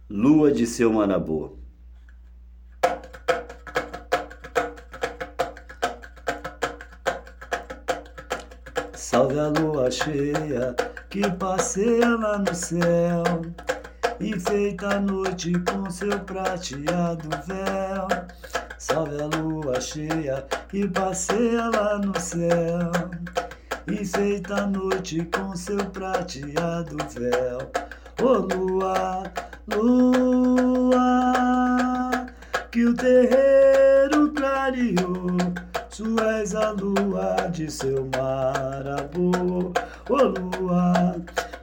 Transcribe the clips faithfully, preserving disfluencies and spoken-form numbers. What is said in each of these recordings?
Lua de seu Marabô. Salve a lua cheia que passeia lá no céu, enfeita a noite com seu prateado véu. Salve a lua cheia que passeia lá no céu, enfeita a noite com seu prateado véu. Ô lua, lua, que o terreiro clareou, tu és a lua de seu Marabô. Ô lua,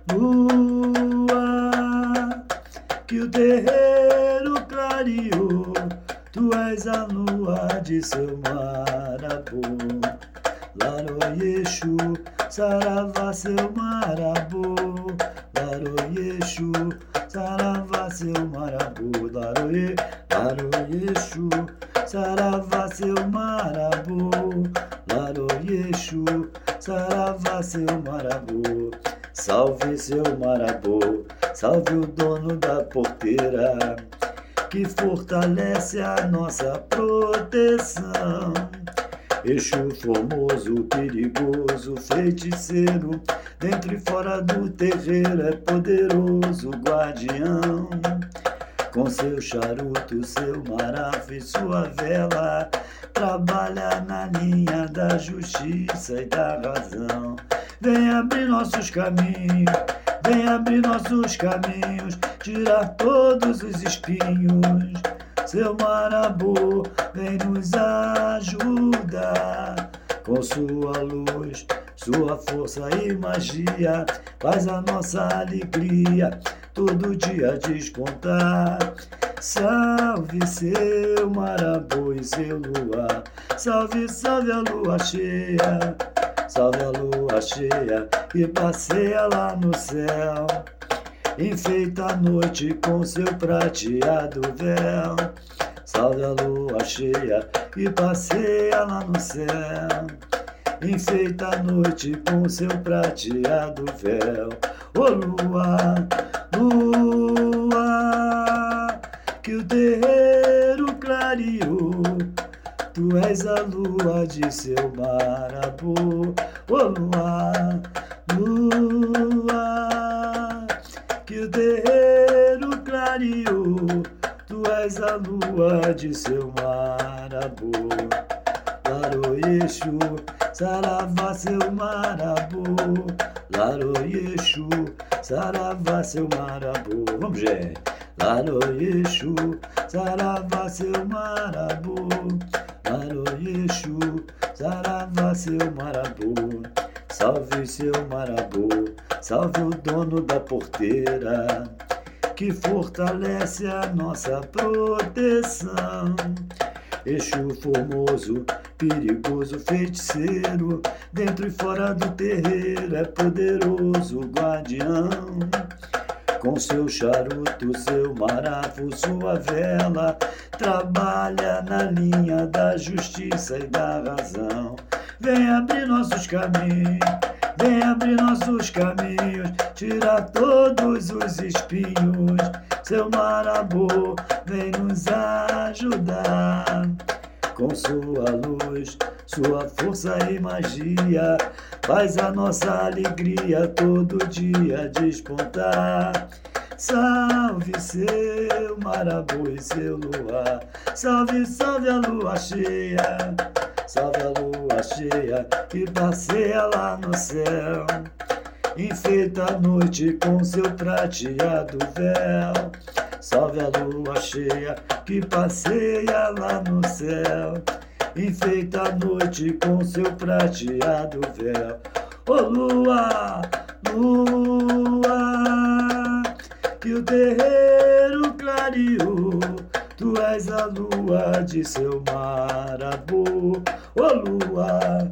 lua, que o terreiro clareou, tu és a lua de seu Marabô. Laroyexu, saravá seu Marabô. Laroyexu, saravá seu Marabô. Laroye, Laroyexu, saravá seu Marabô. Laroyexu, saravá seu Marabô. Salve seu Marabô, salve o dono da porteira, que fortalece a nossa proteção. Exu formoso, perigoso, feiticeiro, dentro e fora do terreiro é poderoso guardião. Com seu charuto, seu marafa e sua vela, trabalha na linha da justiça e da razão. Vem abrir nossos caminhos, vem abrir nossos caminhos, tirar todos os espinhos. Seu Marabô vem nos ajudar, com sua luz, sua força e magia, faz a nossa alegria todo dia descontar. Salve seu Marabô e seu luar, salve, salve a lua cheia, salve a lua cheia que passeia lá no céu, enfeita a noite com seu prateado véu. Salve a lua cheia que passeia lá no céu, enfeita a noite com seu prateado véu. Ô lua, lua, que o terreiro clareou, tu és a lua de seu Marabô. Ô lua, lua, que o terreiro clareou, tu és a lua de seu Marabô. Laroyexu, saravá seu Marabô. Laroyexu, saravá seu Marabô. Vamos, gente. Laroyexu, saravá seu Marabô. Laroyexu, saravá seu Marabô. Salve seu Marabô, salve o dono da porteira, que fortalece a nossa proteção. Exu formoso, perigoso, feiticeiro, dentro e fora do terreiro é poderoso guardião. Com seu charuto, seu marafo, sua vela, trabalha na linha da justiça e da razão. Vem abrir nossos caminhos, vem abrir nossos caminhos, tirar todos os espinhos. Seu Marabô vem nos ajudar, com sua luz, sua força e magia, faz a nossa alegria todo dia despontar. Salve seu Marabô e seu luar, salve, salve a lua cheia, salve a lua cheia que passeia lá no céu, enfeita a noite com seu prateado véu. Salve a lua cheia que passeia lá no céu, enfeita a noite com seu prateado véu. Ô lua, lua, que o terreiro clareou, tu és a lua de seu Marabô. Ô lua,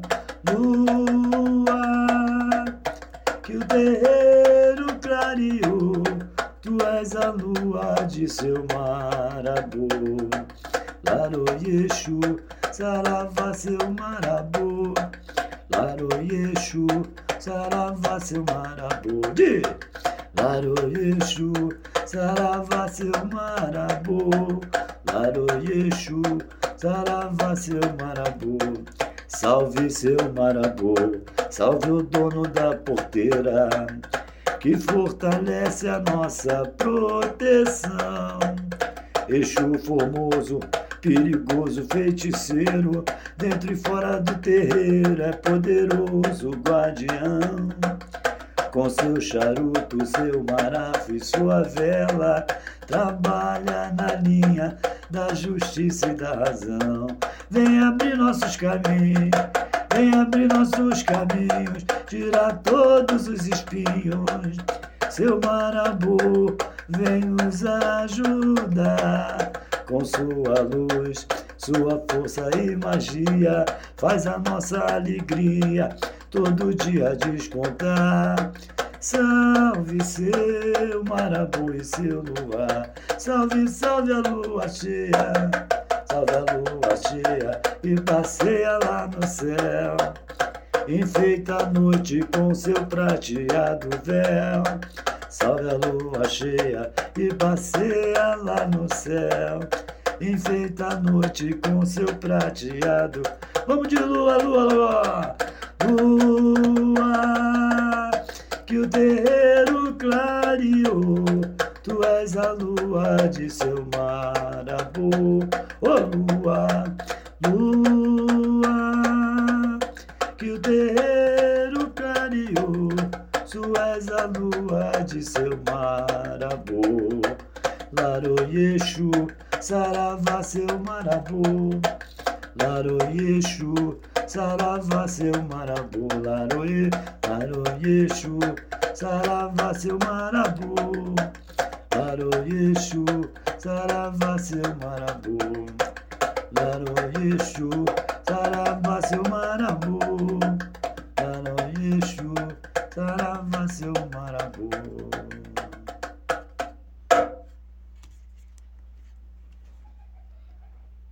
lua, que o terreiro clareou, tu és a lua de seu Marabô. Laroyexu, saravá seu Marabô. Laroyexu, saravá seu Marabô. De Laroyexu, saravá seu marabô, Laroyexu, saravá seu marabô. Salve seu marabô, salve o dono da porteira, que fortalece a nossa proteção. Exu formoso, perigoso feiticeiro, dentro e fora do terreiro é poderoso guardião. Com seu charuto, seu marafa e sua vela, trabalha na linha da justiça e da razão. Vem abrir nossos caminhos, vem abrir nossos caminhos, tirar todos os espinhos. Seu marabô, vem nos ajudar. Com sua luz, sua força e magia, faz a nossa alegria todo dia descontar. Salve seu marabô e seu luar, salve, salve a lua cheia, salve a lua cheia e passeia lá no céu. Enfeita a noite com seu prateado véu. Salve a lua cheia e passeia lá no céu. Enfeita a noite com seu prateado. Vamos de lua, lua, lua. Lua, que o terreiro clareou. Tu és a lua de seu marabô. Ô lua, lua, que o terreiro clareou. Tu és a lua de seu marabô. Laroyexu, saravá seu marabô. Laroyexu, saravá seu marabô. Laroye, Laroyexu, saravá seu marabô. Laroyexu, saravá seu marabô. Laroyexu,